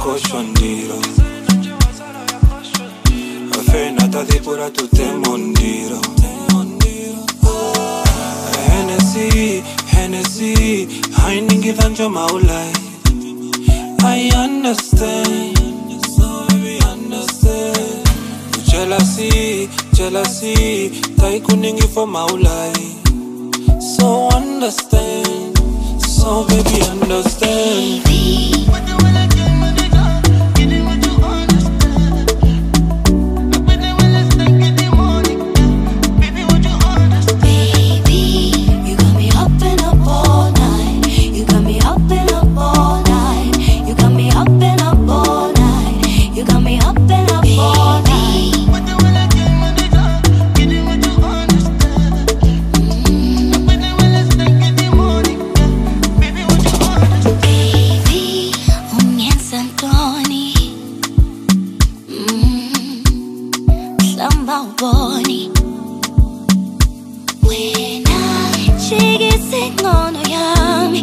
koshondiro Afena tadi pura tu te mondiro Hennessy Heiningi vanjo maulai I understand So baby understand Jealousy Tai kuningi for maulai So understand So baby understand Bonnie, when I shake it, sick on a yummy,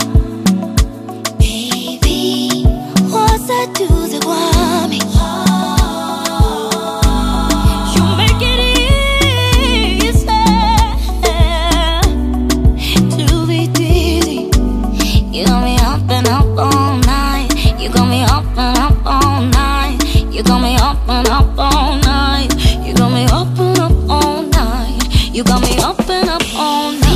baby, what's that to the guami? You make it easy to be dizzy. You got me up and up all night. You got me up and up all night. You got me up and up all night. You got me up and up all night. You got me up and up all night.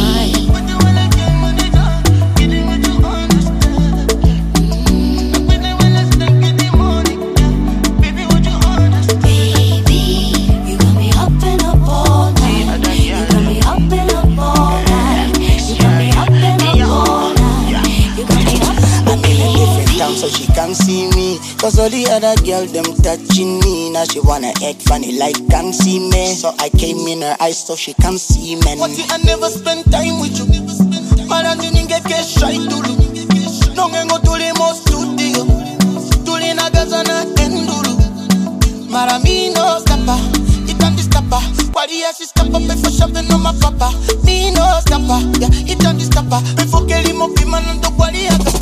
So she can see me, cause all the other girls them touching me. Now she wanna act funny like can't see me. So I came in her eyes so she can see me. What I never spend time with you. Mara nini ngeke shy dulu. Nongengo tuli mo studio. Tuli na gaza na endulu. Mara mi no stopper, it and the stopper. Wadi ya si stopper before shoving on my papa. Me no stopper, yeah, it and the stopper. Before kelly mo pima nando wadi ya